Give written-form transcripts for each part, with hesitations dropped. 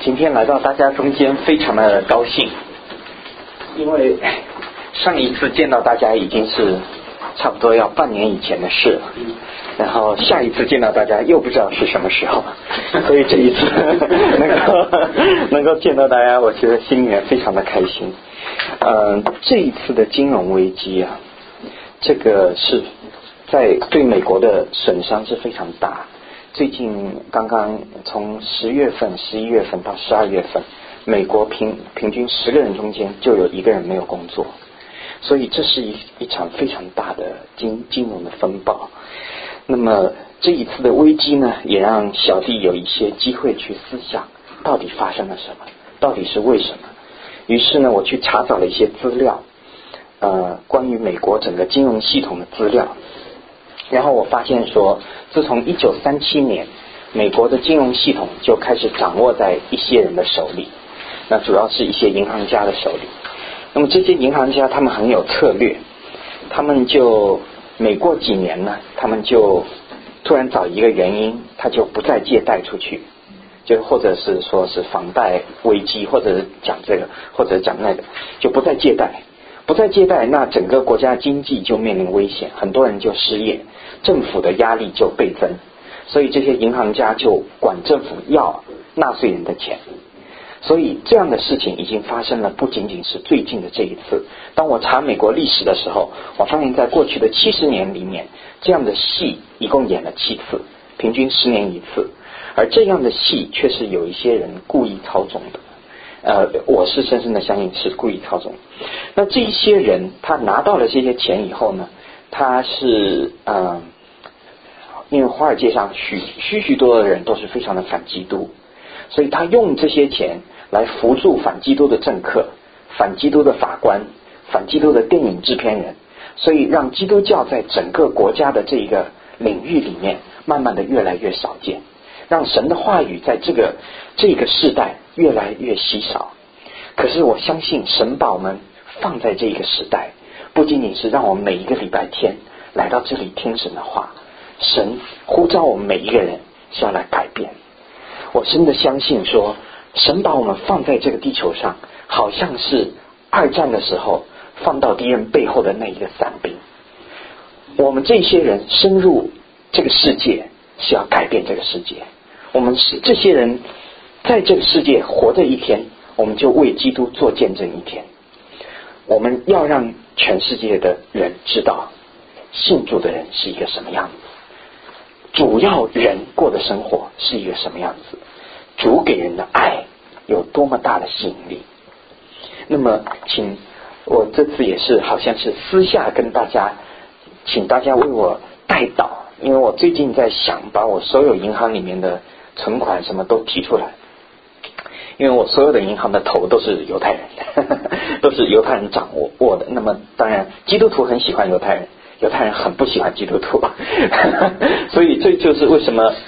今天来到大家中间非常的高兴，因为上一次见到大家已经是差不多要半年以前的事了，然后下一次见到大家又不知道是什么时候，所以这一次能够见到大家，我觉得心里面非常的开心。这一次的金融危机啊，这个是在对美国的损伤是非常大。最近刚刚从10月份、11月份到12月份，美国平均10个人中间就有1个人没有工作，所以这是一场非常大的金融的风暴。那么这一次的危机呢，也让小弟有一些机会去思想，到底发生了什么，到底是为什么。于是呢，我去查找了一些资料，关于美国整个金融系统的资料。然后我发现说，自从1937年，美国的金融系统就开始掌握在一些人的手里，那主要是一些银行家的手里。那么这些银行家他们很有策略，他们就每过几年呢，他们就突然找一个原因，他就不再借贷出去，就或者是说是房贷危机，或者是讲这个，或者讲那个，就不再借贷。不再借贷，那整个国家经济就面临危险，很多人就失业，政府的压力就倍增，所以这些银行家就管政府要纳税人的钱。所以这样的事情已经发生了，不仅仅是最近的这一次。当我查美国历史的时候，我发现在过去的70年里面，这样的戏一共演了7次，平均10年一次，而这样的戏却是有一些人故意操纵的。我是深深的相信是故意操纵。那这一些人他拿到了这些钱以后呢，他是因为华尔街上许多的人都是非常的反基督，所以他用这些钱来扶助反基督的政客、反基督的法官、反基督的电影制片人，所以让基督教在整个国家的这个领域里面慢慢的越来越少见，让神的话语在这个世代越来越稀少。可是我相信神把我们放在这个时代，不仅仅是让我们每一个礼拜天来到这里听神的话，神呼召我们每一个人是要来改变。我真的相信说，神把我们放在这个地球上，好像是2战的时候放到敌人背后的那一个伞兵。我们这些人深入这个世界是要改变这个世界，我们是这些人在这个世界活着一天，我们就为基督做见证一天。我们要让全世界的人知道信主的人是一个什么样子，主要人过的生活是一个什么样子，主给人的爱有多么大的吸引力。那么我这次也是好像是私下跟大家，请大家为我代祷，因为我最近在想把我所有银行里面的存款什么都提出来，因为我所有的银行的头都是犹太人都是犹太人掌握的。那么当然基督徒很喜欢犹太人，犹太人很不喜欢基督徒所以这就是为什么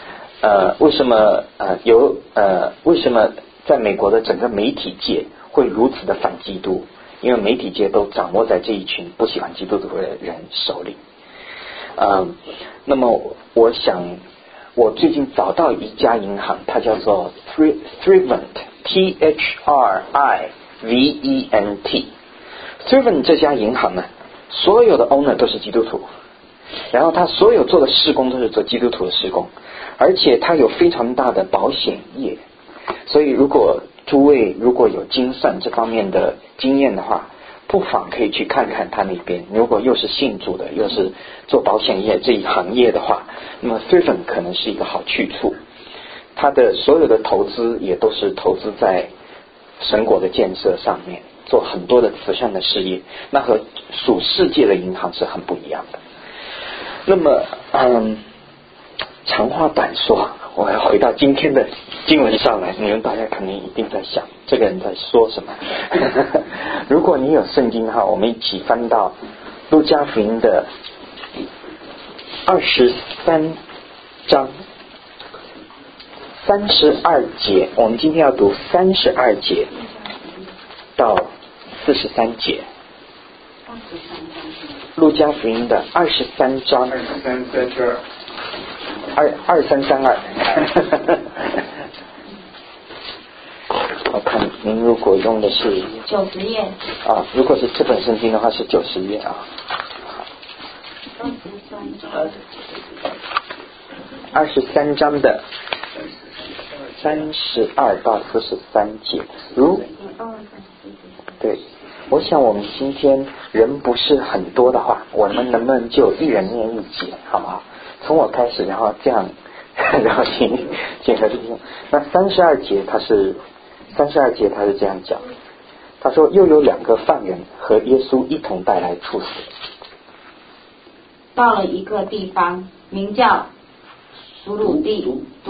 在美国的整个媒体界会如此的反基督，因为媒体界都掌握在这一群不喜欢基督徒的人手里。那么我想我最近找到一家银行，它叫做 Thrivent T-H-R-I-V-E-N-T。 Thrivent 这家银行呢，所有的 owner 都是基督徒，然后他所有做的事工都是做基督徒的事工，而且他有非常大的保险业。所以如果诸位如果有精算这方面的经验的话，不妨可以去看看他那边。如果又是信主的，又是做保险业这一行业的话，那么 Thrivent 可能是一个好去处。他的所有的投资也都是投资在神国的建设上面，做很多的慈善的事业，那和属世界的银行是很不一样的。那么长话短说，我要回到今天的经文上来。你们大家肯定一定在想这个人在说什么如果你有圣经的话，我们一起翻到路加福音的23章32节，我们今天要读32节到43节。路加福音的23章2332 您如果用的是 90页啊，如果是这本圣经的话是90页啊。23章的32到43节，对，我想我们今天人不是很多的话，我们能不能就一人念一节，好不好？从我开始，然后这样，然后请和弟兄。那32节他是这样讲，他说又有2个犯人和耶稣一同带来处死， 到了一个地方，名叫独楼地，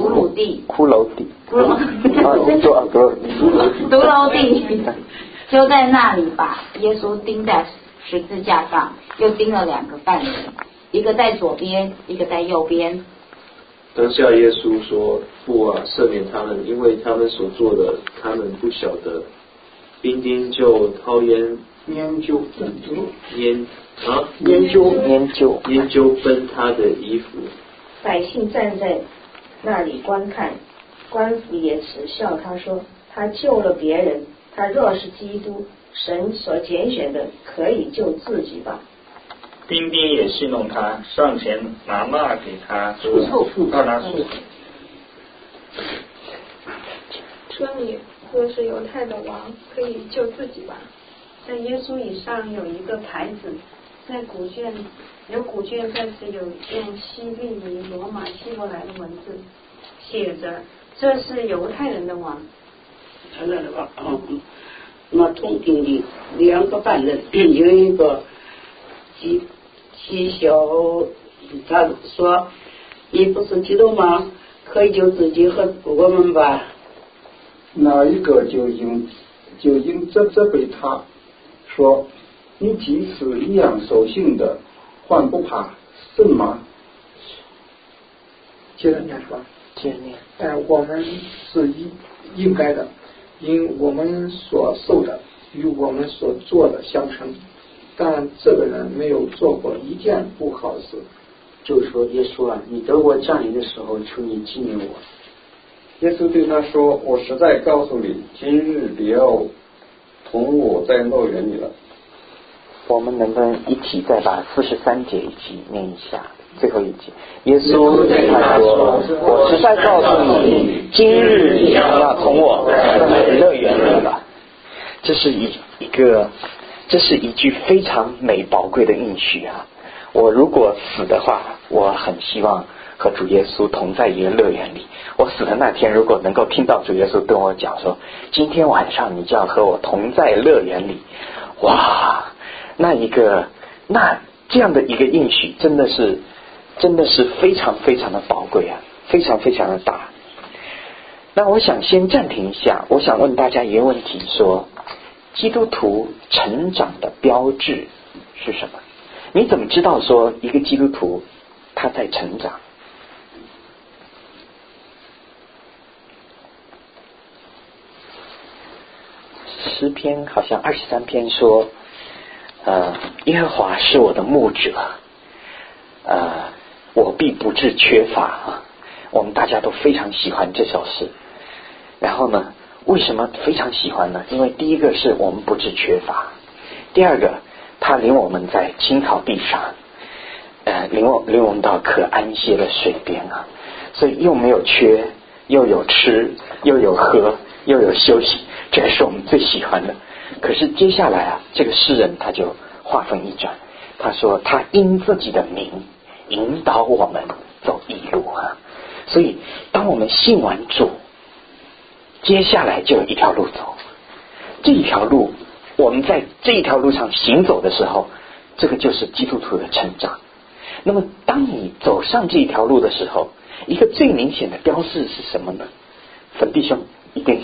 就在那里把耶稣钉在十字架上，又钉了2个犯人，一个在左边，一个在右边。 当下耶稣说：“父啊，赦免他们，因为他们所做的，他们不晓得。”兵丁就掏烟究分他的衣服。 百姓站在那里观看，官府也耻笑他说：“他救了别人，他若是基督，神所拣选的，可以救自己吧。” 兵丁也戏弄他，上前拿蜡给他，说：“让他处死。” 说你若是犹太的王，可以救自己吧。 在耶稣以上有一个牌子，在古卷在此有一件希利尼、罗马、希伯来的文字，写着：“这是犹太人的王。” 那同定的2个犯人，有一个讥笑他说：“你不是基督吗？可以救自己和我们吧。” 那一个就因责备他说：“你既是一样受刑的，还不怕什么？” 接着念是吧？接着念。我们是应该的，因我们所受的与我们所做的相称，但这个人没有做过一件不好的事。 就说耶稣啊，你得我降临的时候，求你纪念我。 耶稣对他说：“我实在告诉你，今日你要同我在乐园里了。” 我们能不能一起再把43节一起念一下？最后一节，耶稣对他说：“我实在告诉你，今日你要同我在乐园里了。”这是一句非常美宝贵的应许啊！我如果死的话，我很希望和主耶稣同在一个乐园里。我死的那天，如果能够听到主耶稣对我讲说：“今天晚上你就要和我同在乐园里。”哇！那这样的一个应许，真的是非常非常的宝贵啊，非常非常的大。那我想先暂停一下，我想问大家一个问题：说基督徒成长的标志是什么？你怎么知道说一个基督徒他在成长？诗篇好像23篇说。耶和华是我的牧者，我必不致缺乏。我们大家都非常喜欢这首诗。然后呢，为什么非常喜欢呢？因为第一个是我们不致缺乏，第二个他领我们在青草地上，领我们到可安歇的水边啊，所以又没有缺，又有吃，又有喝，又有休息，这个是我们最喜欢的。可是接下来啊，这个诗人他就话锋一转，他说他因自己的名引导我们走义路啊。所以当我们信完主，接下来就有一条路走。这一条路，我们在这一条路上行走的时候，这个就是基督徒的成长。那么当你走上这一条路的时候，一个最明显的标志是什么呢？粉弟兄一定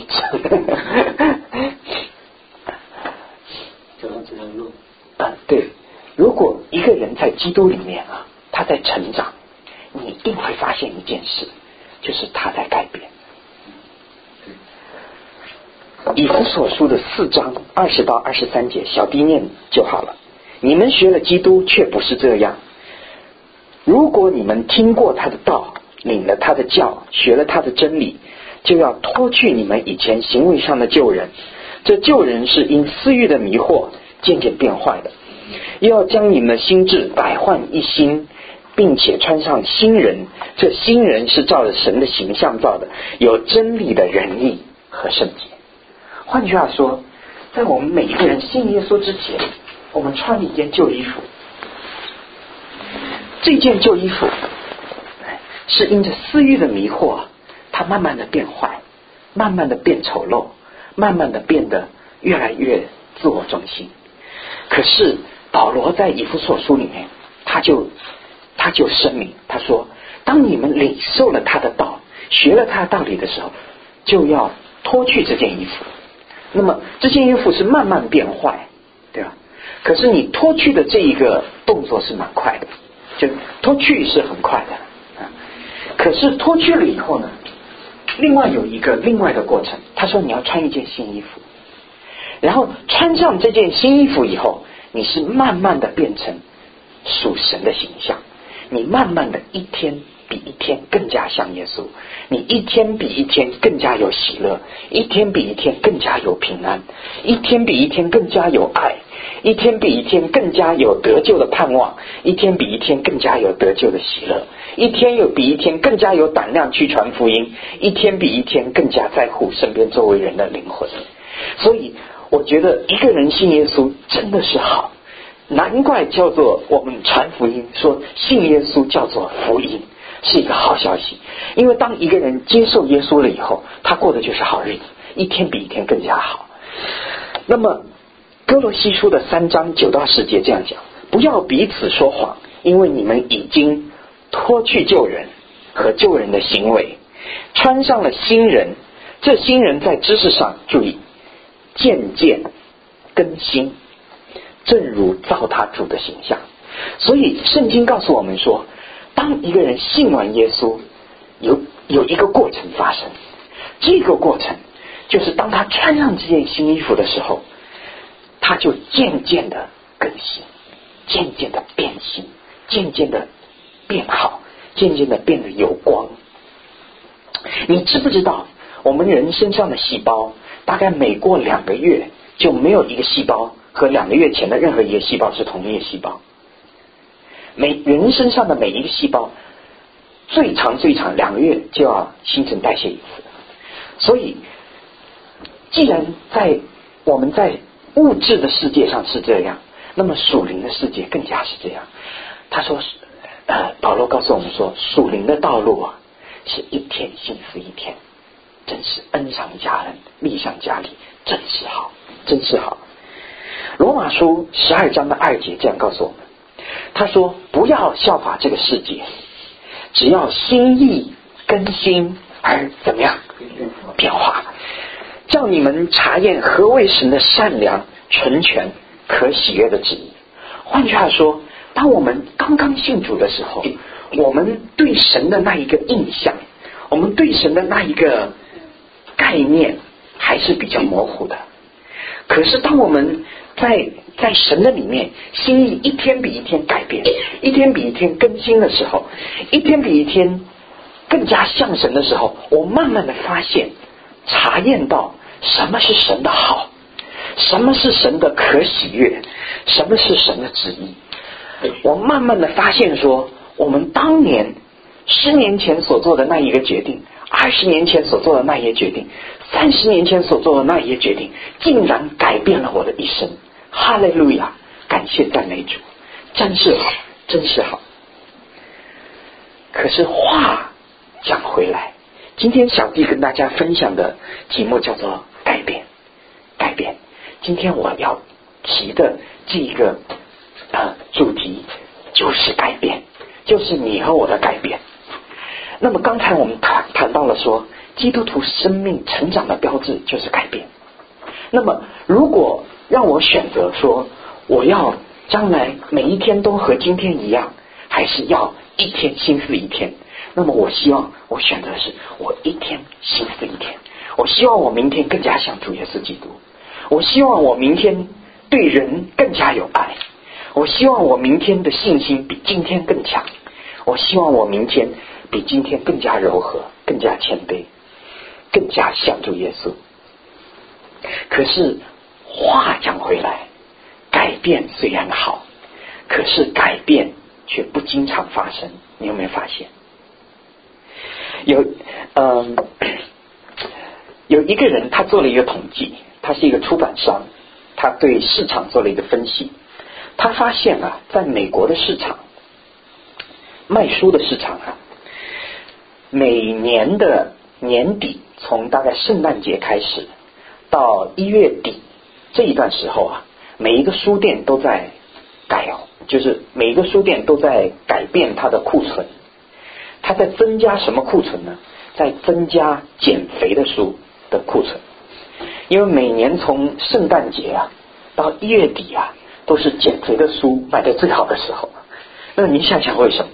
走上这条路对，如果一个人在基督里面啊，他在成长，你一定会发现一件事，就是他在改变。以弗所书的4章20到23节，小弟念就好了。你们学了基督，却不是这样。如果你们听过他的道，领了他的教，学了他的真理，就要脱去你们以前行为上的旧人， 这旧人是因私欲的迷惑渐渐变坏的，又要将你们的心智改换一新，并且穿上新人。这新人是照着神的形象造的，有真理的仁义和圣洁。换句话说，在我们每一个人信耶稣之前，我们穿了一件旧衣服。这件旧衣服是因着私欲的迷惑，它慢慢的变坏，慢慢的变丑陋，慢慢的变得越来越自我中心。可是保罗在以弗所书里面，他就声明，他说，当你们领受了他的道，学了他的道理的时候，就要脱去这件衣服。那么这件衣服是慢慢变坏，对吧？可是你脱去的这一个动作是蛮快的，就脱去是很快的啊。可是脱去了以后呢，另外的过程，他说你要穿一件新衣服，然后穿上这件新衣服以后，你是慢慢的变成属神的形象，你慢慢的一天比一天更加像耶稣，你一天比一天更加有喜乐，一天比一天更加有平安，一天比一天更加有爱，一天比一天更加有得救的盼望，一天比一天更加有得救的喜乐，一天又比一天更加有胆量去传福音，一天比一天更加在乎身边周围人的灵魂。所以我觉得一个人信耶稣真的是好，难怪叫做我们传福音，说信耶稣叫做福音，是一个好消息。因为当一个人接受耶稣了以后，他过的就是好日子，一天比一天更加好。那么哥罗西书的3章9到10节这样讲，不要彼此说谎，因为你们已经脱去旧人和旧人的行为，穿上了新人。这新人在知识上，注意，渐渐更新，正如造他主的形象。所以圣经告诉我们说，当一个人信完耶稣，有一个过程发生。这个过程就是当他穿上这件新衣服的时候，他就渐渐的更新，渐渐的变新，渐渐的变好，渐渐的变得有光。你知不知道我们人身上的细胞大概每过2个月就没有一个细胞和2个月前的任何一个细胞是同一个细胞。人身上的每一个细胞最长2个月就要新陈代谢一次。所以既然我们在物质的世界上是这样，那么属灵的世界更加是这样。他说保罗告诉我们说，属灵的道路啊，是一天新似一天，真是恩上加恩，利上加利，真是好，真是好。罗马书12章的2节这样告诉我们，他说不要效法这个世界，只要心意更新而怎么样变化，叫你们查验何为神的善良、纯全、可喜悦的旨意。换句话说，当我们刚刚信主的时候，我们对神的那一个印象，我们对神的那一个概念还是比较模糊的。可是当我们在神的里面，心意一天比一天改变，一天比一天更新的时候，一天比一天更加像神的时候，我慢慢的发现，查验到什么是神的好，什么是神的可喜悦，什么是神的旨意。我慢慢的发现说，我们当年10年前所做的那一个决定，20年前所做的那一个决定，30年前所做的那一个决定，竟然改变了我的一生。哈利路亚，感谢赞美主，真是好，真是好。可是话讲回来，今天小弟跟大家分享的题目叫做改变。改变，今天我要提的这个主题就是改变，就是你和我的改变。那么刚才我们谈到了说，基督徒生命成长的标志就是改变。那么如果让我选择说，我要将来每一天都和今天一样，还是要一天新似一天，那么我希望我选择的是我一天新似一天。我希望我明天更加像主耶稣基督，我希望我明天对人更加有爱，我希望我明天的信心比今天更强，我希望我明天比今天更加柔和，更加谦卑，更加像主耶稣。 可是话讲回来，改变虽然好，可是改变却不经常发生。你有没有发现？有一个人他做了一个统计，他是一个出版商，他对市场做了一个分析，他发现啊，在美国的市场，卖书的市场啊，每年的年底，从大概圣诞节开始到1月底这一段时候啊，每一个书店都在就是每一个书店都在改变它的库存。它在增加什么库存呢？在增加减肥的书的库存。因为每年从圣诞节啊到1月底啊，都是减肥的书卖得最好的时候。那你想想为什么？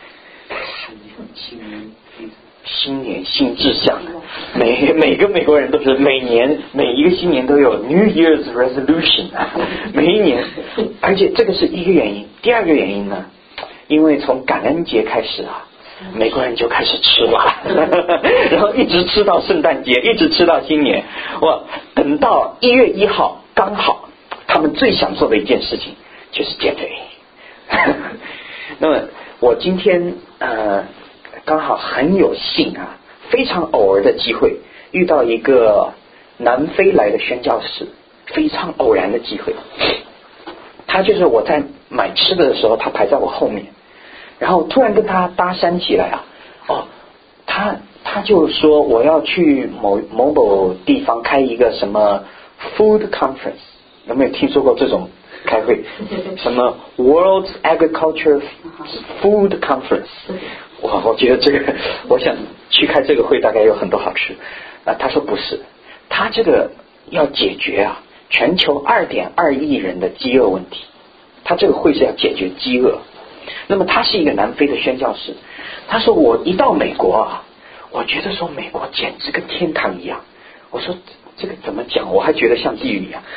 新年新志向，每个美国人都是每一个新年都有 New Year's Resolution 每一年。而且这个是一个原因。第二个原因呢，因为从感恩节开始啊，美国人就开始吃了然后一直吃到圣诞节，一直吃到新年。等到1月1号刚好他们最想做的一件事情就是减肥那么我今天刚好很有幸啊，非常偶尔的机会遇到一个南非来的宣教士，非常偶然的机会。他就是我在买吃的时候，他排在我后面，然后突然跟他搭讪起来啊，他就说我要去某地方开一个什么 food conference， 有没有听说过这种开会？什么 World Agriculture Food Conference？ 我觉得这个，我想去开这个会大概有很多好处。他说不是，他这个要解决啊全球2.2亿人的饥饿问题，他这个会是要解决饥饿。那么他是一个南非的宣教士，他说我一到美国啊，我觉得说美国简直跟天堂一样。我说这个怎么讲？我还觉得像地狱一样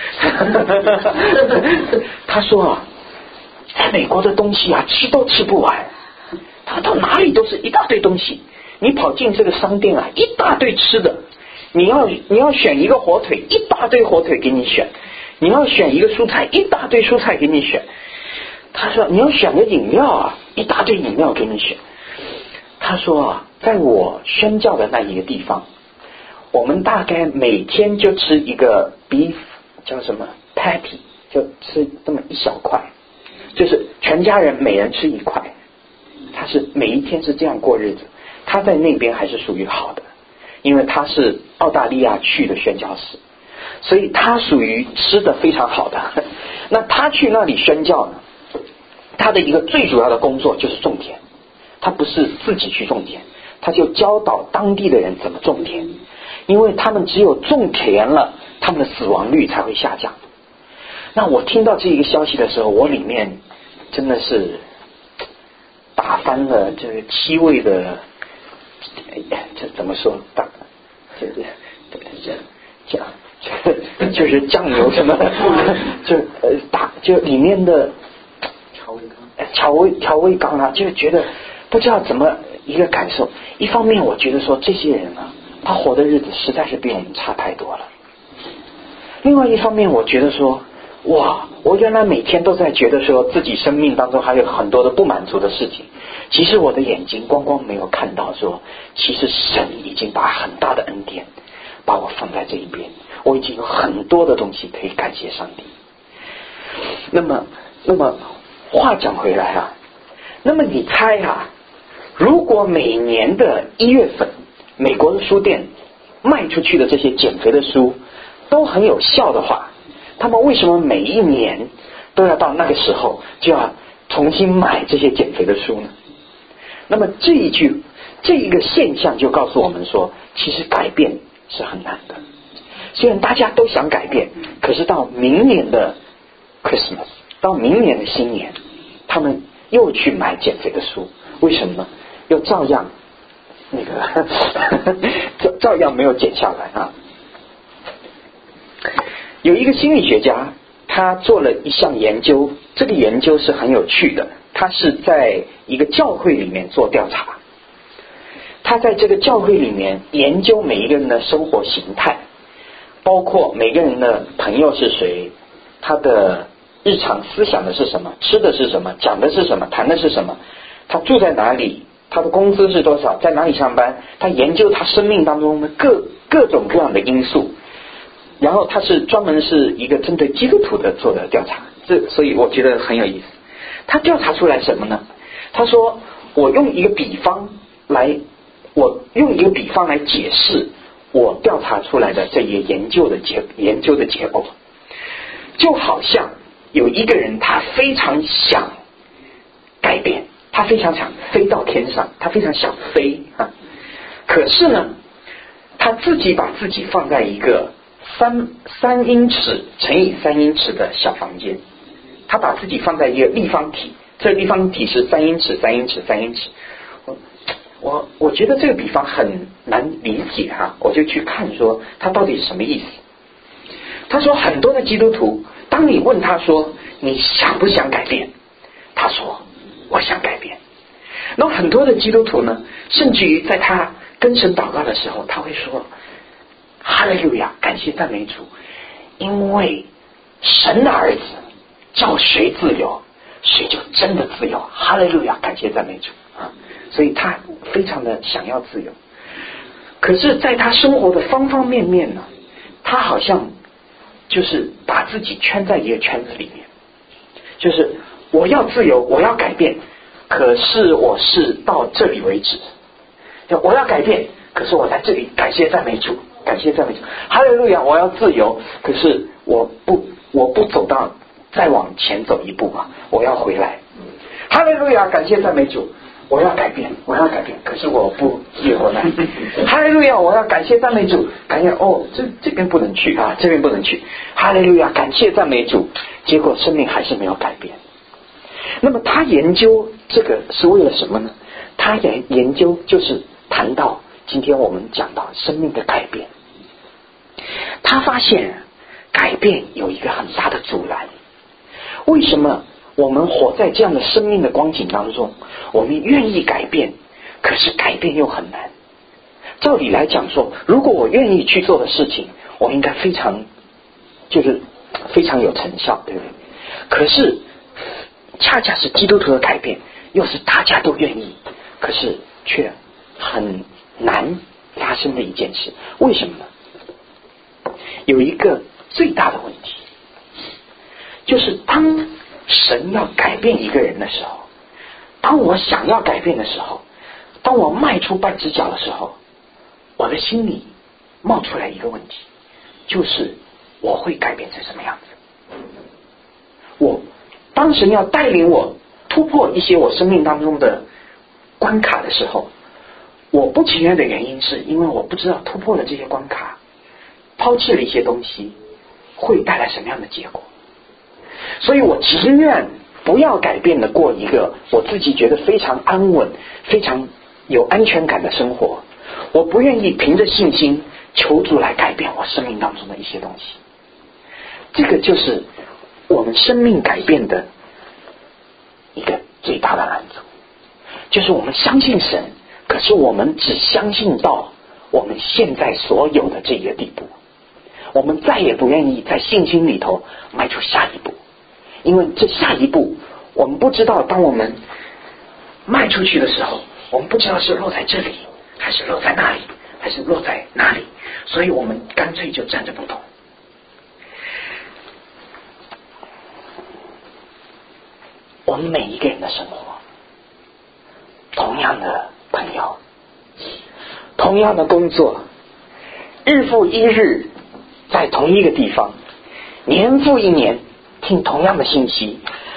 他说啊，在美国的东西啊吃都吃不完，他到哪里都是一大堆东西。你跑进这个商店啊，一大堆吃的，你要选一个火腿，一大堆火腿给你选；你要选一个蔬菜，一大堆蔬菜给你选。他说你要选个饮料啊，一大堆饮料给你选。他说啊，在我宣教的那一个地方，我们大概每天就吃一个 beef 叫什么 patty， 就吃这么一小块，就是全家人每人吃一块。他是每一天是这样过日子。他在那边还是属于好的，因为他是澳大利亚去的宣教士，所以他属于吃的非常好的。那他去那里宣教呢，他的一个最主要的工作就是种田。他不是自己去种田，他就教导当地的人怎么种田，因为他们只有种田了，他们的死亡率才会下降。那我听到这一个消息的时候，我里面真的是打翻了这个7位的，这怎么说？就是酱油什么，就里面的调味缸啊，就觉得不知道怎么一个感受。一方面我觉得说这些人啊，他活的日子实在是比我们差太多了。另外一方面我觉得说，哇，我原来每天都在觉得说自己生命当中还有很多的不满足的事情，其实我的眼睛光没有看到说，其实神已经把很大的恩典把我放在这一边，我已经有很多的东西可以感谢上帝。那么话讲回来啊，那么你猜啊，如果每年的1月份美国的书店卖出去的这些减肥的书都很有效的话，他们为什么每一年都要到那个时候就要重新买这些减肥的书呢？那么这一个现象就告诉我们说，其实改变是很难的。虽然大家都想改变，可是到明年的 Christmas， 到明年的新年，他们又去买减肥的书，为什么呢？又照样照样没有减下来啊。有一个心理学家，他做了一项研究，这个研究是很有趣的。他是在一个教会里面做调查，他在这个教会里面研究每一个人的生活形态， 包括每个人的朋友是谁，他的日常思想的是什么，吃的是什么，讲的是什么，谈的是什么，他住在哪里，他的工资是多少，在哪里上班，他研究他生命当中的各种各样的因素，然后他是专门是一个针对基督徒的做的调查，所以我觉得很有意思。他调查出来什么呢？他说我用一个比方来解释我调查出来的这些研究的结果，就好像有一个人他非常想改变，他非常想飞到天上，他非常想飞啊，可是呢他自己把自己放在一个3英尺乘以3英尺的小房间，他把自己放在一个立方体，这个立方体是3英尺3英尺3英尺。我觉得这个比方很难理解哈，我就去看说他到底是什么意思。他说很多的基督徒，当你问他说你想不想改变，他说我想改变。那很多的基督徒呢，甚至于在他跟神祷告的时候，他会说哈利路亚，感谢赞美主，因为神的儿子叫谁自由，谁就真的自由，哈利路亚，感谢赞美主啊！所以他非常的想要自由，可是在他生活的方方面面呢，他好像就是把自己圈在一个圈子里面，就是我要自由，我要改变，可是我是到这里为止，我要改变，可是我在这里，感谢赞美主，感谢赞美主，哈利路亚，我要自由，可是我不走到再往前走一步啊，我要回来，哈利路亚，感谢赞美主，我要改变，可是我不越过来，哈利路亚，我要感谢赞美主，感谢这边不能去啊，这边不能去，哈利路亚，感谢赞美主，结果生命还是没有改变。那么他研究这个是为了什么呢？他研究就是谈到今天我们讲到生命的改变，他发现改变有一个很大的阻拦。为什么我们活在这样的生命的光景当中，我们愿意改变，可是改变又很难？照理来讲说，如果我愿意去做的事情，我应该非常有成效，对不对？可是恰恰是基督徒的改变又是大家都愿意，可是却很难发生的一件事。为什么呢？有一个最大的问题，就是当神要改变一个人的时候，当我想要改变的时候，当我迈出半只脚的时候，我的心里冒出来一个问题，就是我会改变成什么样子？当神要带领我突破一些我生命当中的关卡的时候，我不情愿的原因是因为我不知道突破了这些关卡，抛弃了一些东西会带来什么样的结果，所以我只愿不要改变的过一个我自己觉得非常安稳非常有安全感的生活，我不愿意凭着信心求主来改变我生命当中的一些东西。这个就是我们生命改变的一个最大的难处，就是我们相信神，可是我们只相信到我们现在所有的这个地步，我们再也不愿意在信心里头迈出下一步，因为这下一步我们不知道，当我们迈出去的时候，我们不知道是落在这里还是落在那里还是落在哪里，所以我们干脆就站着不动。我们每一个人的生活，同样的朋友，同样的工作，日复一日在同一个地方，年复一年听同样的信息，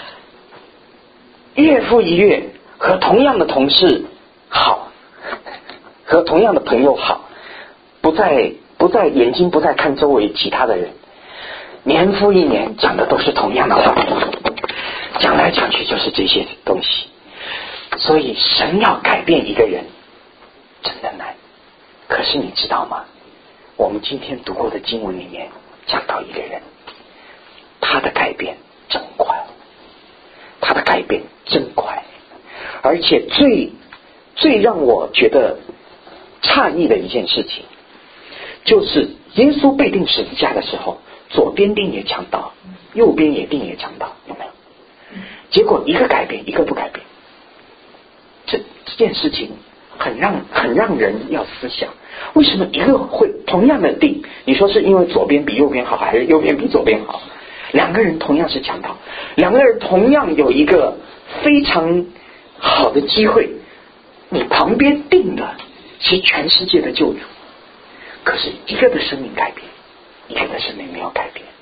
月复一月和同样的同事好，和同样的朋友好，不再眼睛不再看周围其他的人，年复一年讲的都是同样的话，讲来讲去就是这些东西。所以神要改变一个人真的难，可是你知道吗？我们今天读过的经文里面讲到一个人，他的改变真快，他的改变真快，而且最让我觉得诧异的一件事情， 就是耶稣被钉十字架的时候，左边钉也强盗，右边也钉也强盗，有没有？结果一个改变，一个不改变。这件事情很让人要思想，为什么一个会同样的钉，你说是因为左边比右边好，还是右边比左边好？两个人同样是强盗，两个人同样有一个非常好的机会，你旁边钉的是全世界的救主，可是一个的生命改变，一个的生命没有改变。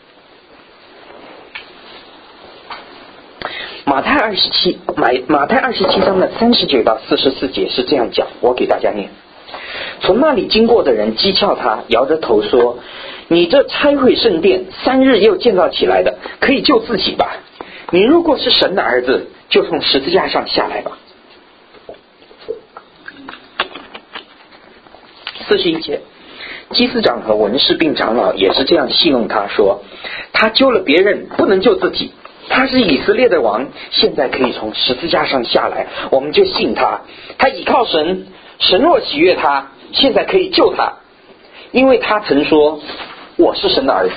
马太27章的39到44节是这样讲，我给大家念。从那里经过的人讥诮他，摇着头说，你这拆毁圣殿3日又建造起来的，可以救自己吧？你如果是神的儿子，就从十字架上下来吧。41节，祭司长和文士并长老也是这样戏弄他，说他救了别人，不能救自己，他是以色列的王，现在可以从十字架上下来，我们就信他。他倚靠神，神若喜悦他，现在可以救他，因为他曾说我是神的儿子。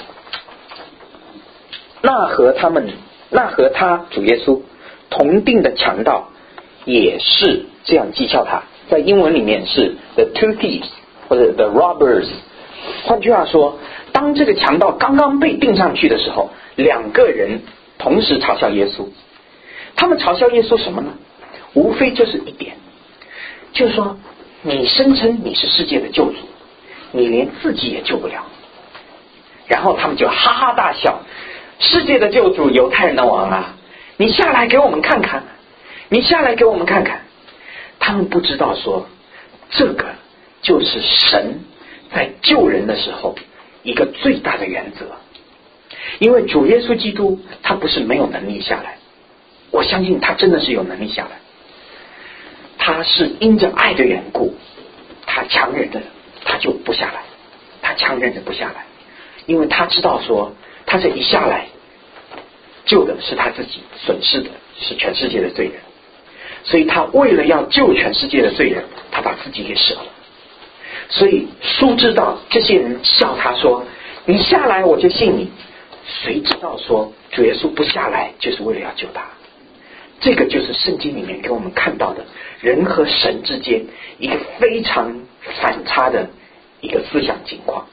那和他主耶稣同定的强盗也是这样讥诮他，在英文里面是 the two thieves 或者 the robbers。 换句话说，当这个强盗刚刚被钉上去的时候，两个人同时嘲笑耶稣。他们嘲笑耶稣什么呢？无非就是一点，就是说你声称你是世界的救主，你连自己也救不了。然后他们就哈哈大笑，世界的救主，犹太人的王啊，你下来给我们看看，你下来给我们看看。他们不知道说，这个就是神在救人的时候一个最大的原则。因为主耶稣基督他不是没有能力下来，我相信他真的是有能力下来，他是因着爱的缘故，他强忍着他就不下来，他强忍着不下来，因为他知道说他这一下来救的是他自己，损失的是全世界的罪人，所以他为了要救全世界的罪人，他把自己给舍了。所以殊知道这些人笑他说你下来我就信你，谁知道说主耶稣不下来就是为了要救他。这个就是圣经里面给我们看到的人和神之间一个非常反差的一个思想情况。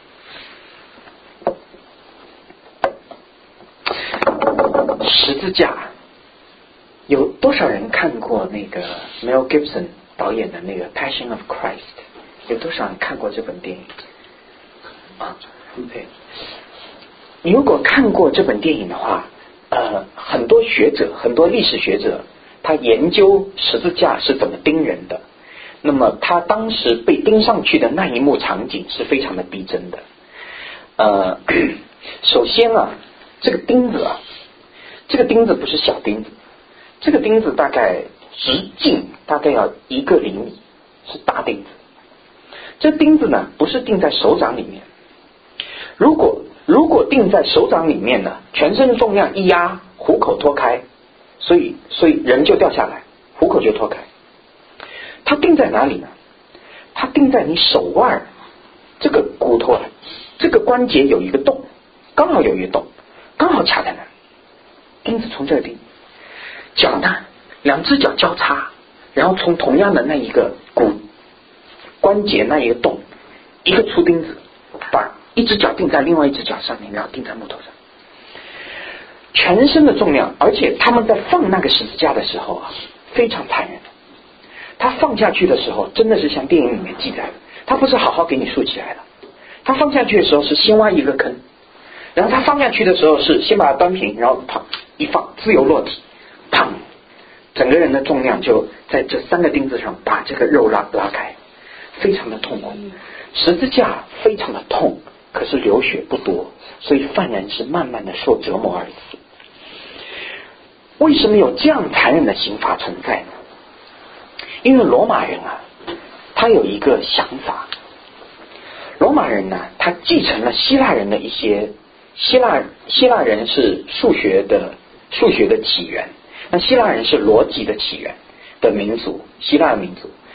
十字架，有多少人看过那个 Mel Gibson 导演的那个 Passion of Christ？ 有多少人看过这本电影啊？对，你如果看过这本电影的话，很多学者，很多历史学者，他研究十字架是怎么钉人的。那么他当时被钉上去的那一幕场景是非常的逼真的。首先啊，这个钉子啊，这个钉子不是小钉子，这个钉子大概直径大概要1个厘米，是大钉子。这钉子呢，不是钉在手掌里面。如果钉在手掌里面呢，全身重量一压，虎口脱开，所以人就掉下来，虎口就脱开。它钉在哪里呢？它钉在你手腕这个骨头这个关节有一个洞，刚好有一个洞，刚好卡在那。钉子从这儿钉，脚呢，2只脚交叉，然后从同样的那一个骨关节那一个洞，一个粗钉子，把一只脚钉在另外一只脚上面，然后钉在木头上，全身的重量。而且他们在放那个十字架的时候啊，非常残忍。他放下去的时候，真的是像电影里面记载的，他不是好好给你竖起来的，他放下去的时候是先挖一个坑，然后他放下去的时候是先把它端平，然后砰一放，自由落体，砰，整个人的重量就在这3个钉子上把这个肉拉开，非常的痛苦。十字架非常的痛，可是流血不多，所以犯人是慢慢的受折磨而死。为什么有这样残忍的刑罚存在呢？因为罗马人啊，他有一个想法。罗马人呢，他继承了希腊人的一些希腊人是数学的起源，那希腊人是逻辑的起源的民族，希腊民族。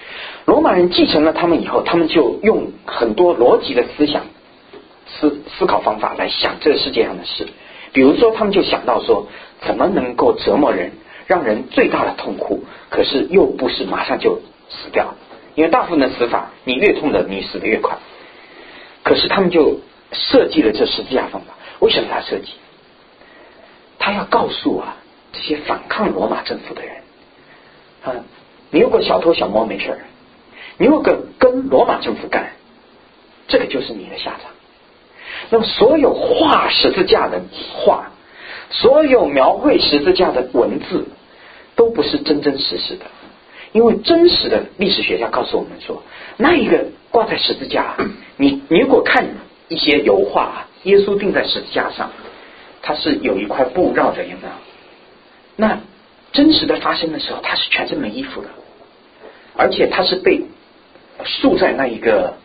罗马人继承了他们以后，他们就用很多逻辑的思考方法来想这个世界上的事。比如说他们就想到说，怎么能够折磨人，让人最大的痛苦，可是又不是马上就死掉，因为大部分的死法你越痛的你死得越快。可是他们就设计了这十字架方法。为什么他设计？他要告诉这些反抗罗马政府的人你有个小偷小摸没事，你有个跟罗马政府干，这个就是你的下场。那么所有画十字架的画，所有描绘十字架的文字，都不是真真实实的。因为真实的历史学家告诉我们说，那一个挂在十字架，你如果看一些油画，耶稣钉在十字架上，它是有一块布绕着，有没有？那真实的发生的时候，他是全身没衣服的，而且他是被竖在那一个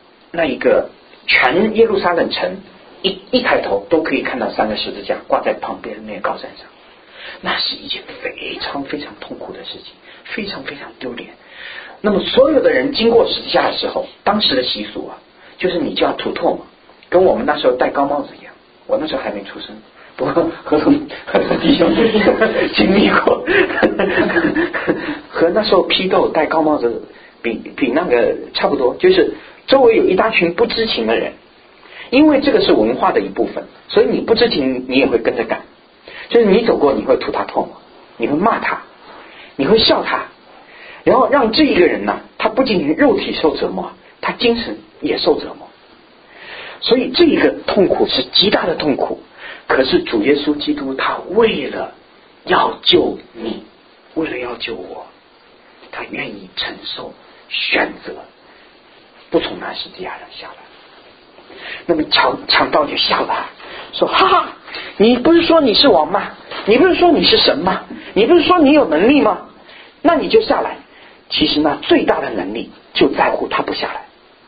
全耶路撒冷城一抬头都可以看到3个十字架挂在旁边的那个高山上。那是一件非常非常痛苦的事情，非常非常丢脸。那么所有的人经过十字架的时候，当时的习俗就是你就要吐唾沫，跟我们那时候戴高帽子一样。我那时候还没出生，不过和弟兄经历过和那时候批斗戴高帽子比那个差不多，就是周围有一大群不知情的人，因为这个是文化的一部分，所以你不知情你也会跟着干。就是你走过你会吐他唾沫，你会骂他，你会笑他，然后让这一个人他不仅仅肉体受折磨，他精神也受折磨。所以这一个痛苦是极大的痛苦。可是主耶稣基督他为了要救你，为了要救我，他愿意承受，选择不从那十字架上下来。那么强盗就笑了，说哈哈，你不是说你是王吗？你不是说你是神吗？你不是说你有能力吗？那你就下来。其实那最大的能力就在乎他不下来。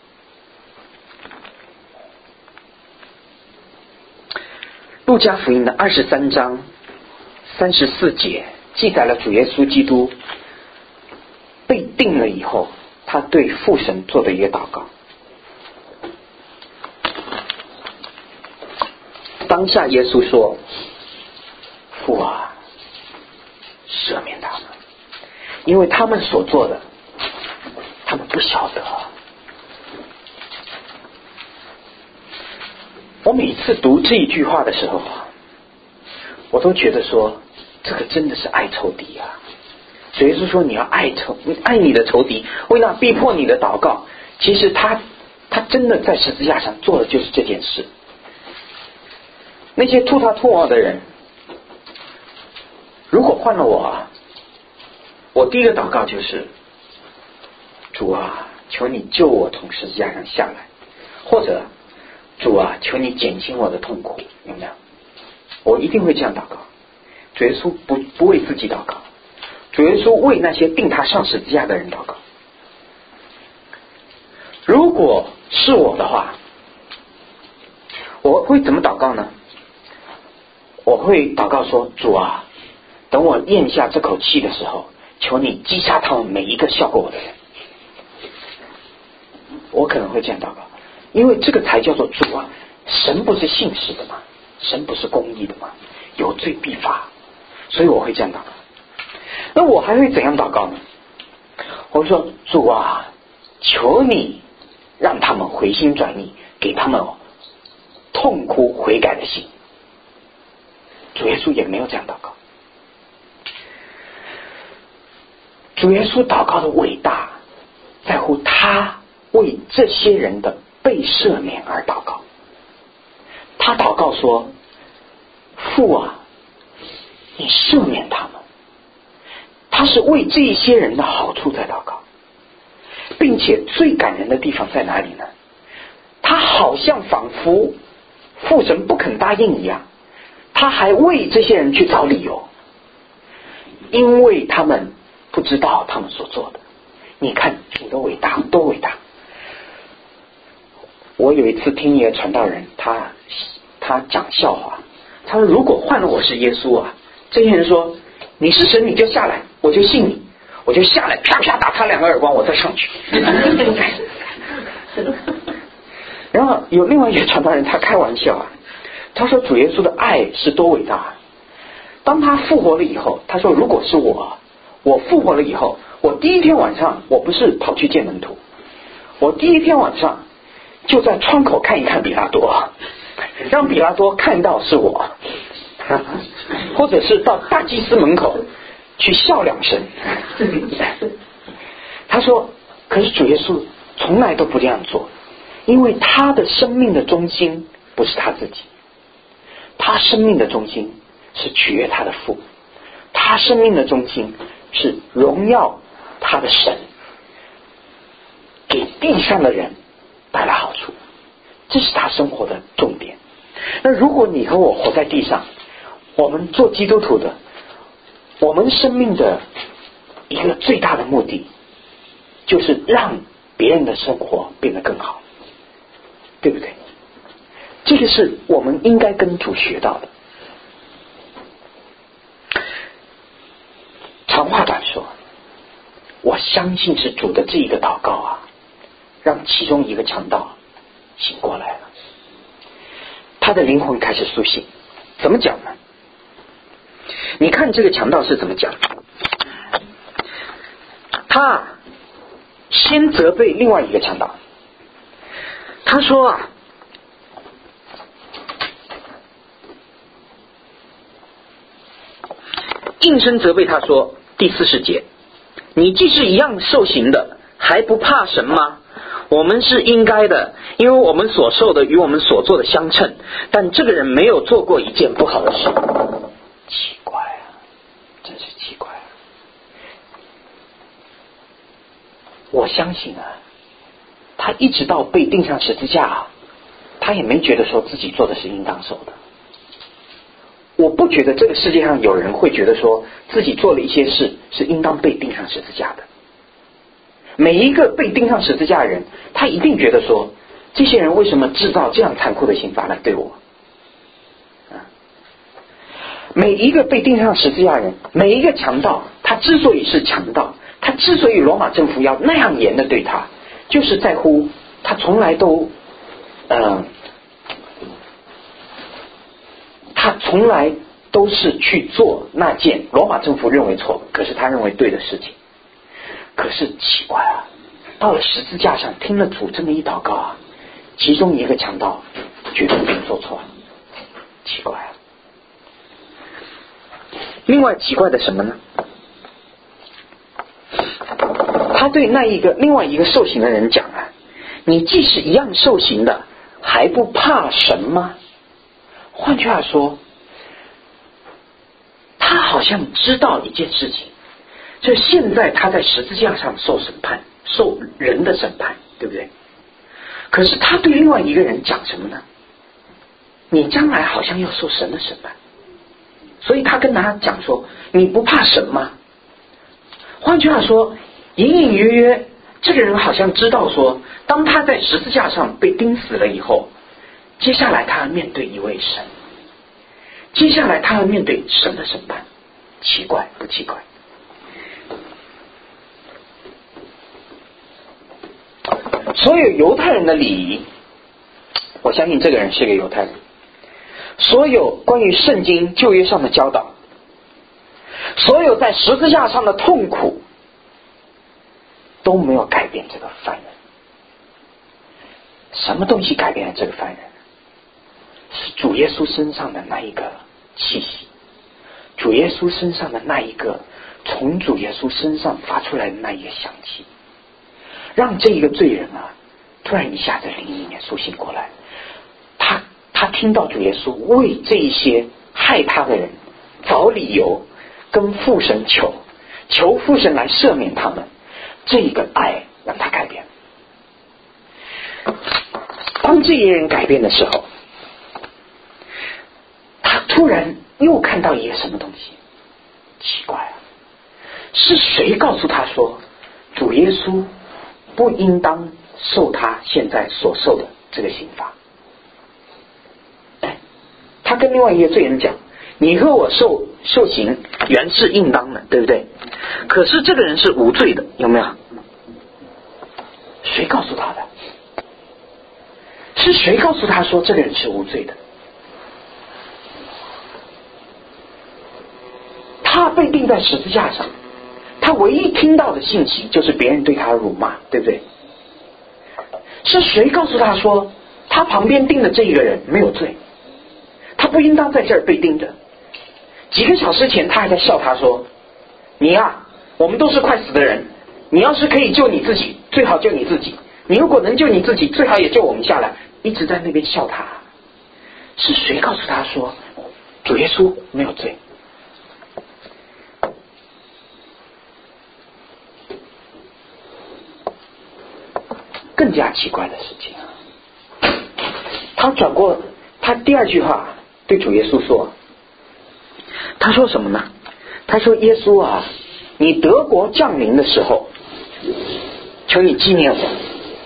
路加福音的23章34节记载了主耶稣基督被定了以后，他对父神做的一个祷告。当下耶稣说，父啊，赦免他们，因为他们所做的他们不晓得。我每次读这一句话的时候我都觉得说，这个真的是爱仇敌啊。主耶稣说你要爱你的仇敌，为那逼迫你的祷告。其实他真的在十字架上做的就是这件事。那些吐他唾沫的人，如果换了我第一个祷告就是主啊，求你救我从十字架上下来，或者主啊，求你减轻我的痛苦，有没有？我一定会这样祷告。主耶稣不为自己祷告，主耶稣为那些钉他上十字架的人祷告。如果是我的话，我会怎么祷告呢？我会祷告说，主啊，等我咽下这口气的时候，求你击杀他们每一个笑过我的人。我可能会这样祷告，因为这个才叫做主啊，神不是信实的吗？神不是公义的吗？有罪必罚，所以我会这样祷告。那我还会怎样祷告呢？我会说，主啊，求你让他们回心转意，给他们痛哭悔改的心。主耶稣也没有这样祷告。主耶稣祷告的伟大，在乎他为这些人的被赦免而祷告。他祷告说，父啊，你赦免他们。他是为这一些人的好处在祷告，并且最感人的地方在哪里呢？他好像仿佛父神不肯答应一样，他还为这些人去找理由，因为他们不知道他们所做的。你看主的伟大多伟大。我有一次听一个传道人，他讲笑话，他说如果换了我是耶稣啊，这些人说你是神你就下来，我就信你； 我就下来啪啪打他2个耳光，我再上去。然后有另外一个传道人，他开玩笑啊，他说主耶稣的爱是多伟大。当他复活了以后，他说如果是我复活了以后，我第一天晚上我不是跑去见门徒，我第一天晚上就在窗口看一看比拉多，让比拉多看到是我，或者是到大祭司门口去笑2声。他说可是主耶稣从来都不这样做，因为他的生命的中心不是他自己，他生命的中心是取悦他的父，他生命的中心是荣耀他的神，给地上的人带来好处，这是他生活的重点。那如果你和我活在地上，我们做基督徒的，我们生命的一个最大的目的就是让别人的生活变得更好，对不对？这个是我们应该跟主学到的。长话短说，我相信是主的这一个祷告啊，让其中一个强盗醒过来了，他的灵魂开始苏醒。怎么讲呢？你看这个强盗是怎么讲，他先责备另外一个强盗，他说啊，应声责备他说，第40节，你既是一样受刑的，还不怕神吗？我们是应该的，因为我们所受的与我们所做的相称，但这个人没有做过一件不好的事。奇怪啊，真是奇怪啊。我相信啊，他一直到被钉上十字架啊，他也没觉得说自己做的是应当受的。我不觉得这个世界上有人会觉得说自己做了一些事是应当被钉上十字架的。每一个被钉上十字架的人，他一定觉得说，这些人为什么制造这样残酷的刑罚来对我？每一个被钉上十字架的人，每一个强盗，他之所以是强盗，他之所以罗马政府要那样严的对他，就是在乎他从来都是去做那件罗马政府认为错，可是他认为对的事情。可是奇怪啊，到了十字架上听了主这么一祷告啊，其中一个强盗觉得自己做错了，奇怪啊。另外奇怪的什么呢？他对另外一个受刑的人讲啊，你既是一样受刑的，还不怕神吗？换句话说，他好像知道一件事情，就现在他在十字架上受审判，受人的审判，对不对？可是他对另外一个人讲什么呢？你将来好像要受神的审判，所以他跟他讲说，你不怕神吗？换句话说，隐隐约约这个人好像知道说，当他在十字架上被钉死了以后，接下来他要面对一位神，接下来他要面对神的审判。奇怪不奇怪？所有犹太人的礼仪，我相信这个人是个犹太人，所有关于圣经旧约上的教导，所有在十字架上的痛苦，都没有改变这个犯人。什么东西改变了这个犯人？是主耶稣身上的那一个气息，主耶稣身上的那一个，从主耶稣身上发出来的那一个香气，让这一个罪人啊，突然一下子灵里面苏醒过来。他听到主耶稣为这一些害他的人找理由，跟父神求父神来赦免他们，这一个爱让他改变。当这些人改变的时候，他突然又看到一个什么东西，奇怪啊，是谁告诉他说主耶稣不应当受他现在所受的这个刑罚？他跟另外一个罪人讲， 你和我受刑原是应当的，对不对？可是这个人是无罪的，有没有？谁告诉他的？是谁告诉他说这个人是无罪的？他被钉在十字架上，他唯一听到的信息就是别人对他辱骂，对不对？是谁告诉他说他旁边钉的这一个人没有罪，他不应当在这儿被钉着？几个小时前他还在笑他说，你啊，我们都是快死的人，你要是可以救你自己，最好救你自己，你如果能救你自己，最好也救我们下来，一直在那边笑他。是谁告诉他说主耶稣没有罪？更加奇怪的事情，他转过他第二句话对主耶稣说，他说什么呢？他说耶稣啊，你德国降临的时候，求你纪念我。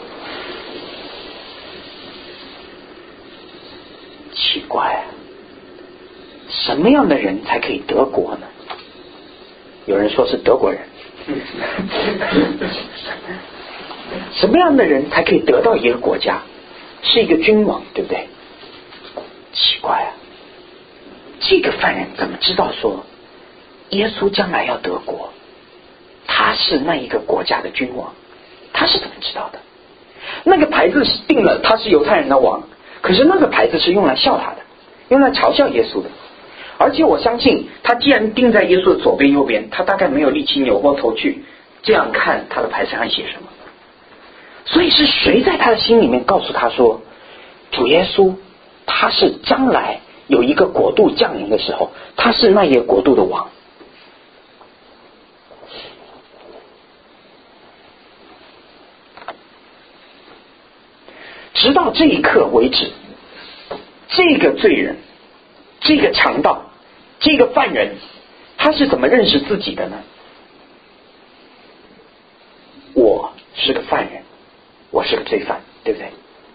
奇怪啊，什么样的人才可以得国呢？有人说是德国人。什么样的人才可以得到一个国家？是一个君王，对不对？奇怪啊，这个犯人怎么知道说耶稣将来要得国，他是那一个国家的君王？他是怎么知道的？那个牌子是定了他是犹太人的王，可是那个牌子是用来笑他的，用来嘲笑耶稣的。而且我相信他既然定在耶稣的左边右边，他大概没有力气扭过头去这样看他的牌上写什么。所以是谁在他的心里面告诉他说主耶稣他是将来有一个国度降临的时候，他是那一个国度的王？直到这一刻为止，这个罪人，这个强盗，这个犯人，他是怎么认识自己的呢？我是个犯人，我是个罪犯，对不对？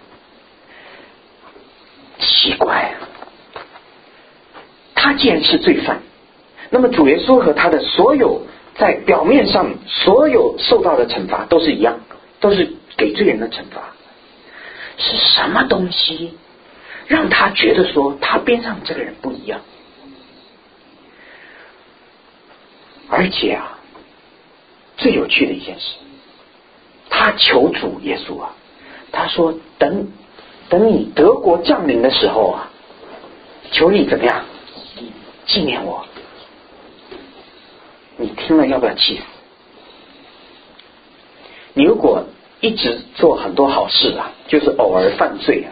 奇怪啊，他既然是罪犯，那么主耶稣和他的所有在表面上所有受到的惩罚都是一样，都是给罪人的惩罚。是什么东西让他觉得说他边上这个人不一样？而且啊，最有趣的一件事，他求主耶稣啊，他说等你德国降临的时候啊，求你怎么样纪念我。你听了要不要气死？你如果一直做很多好事啊，就是偶尔犯罪啊，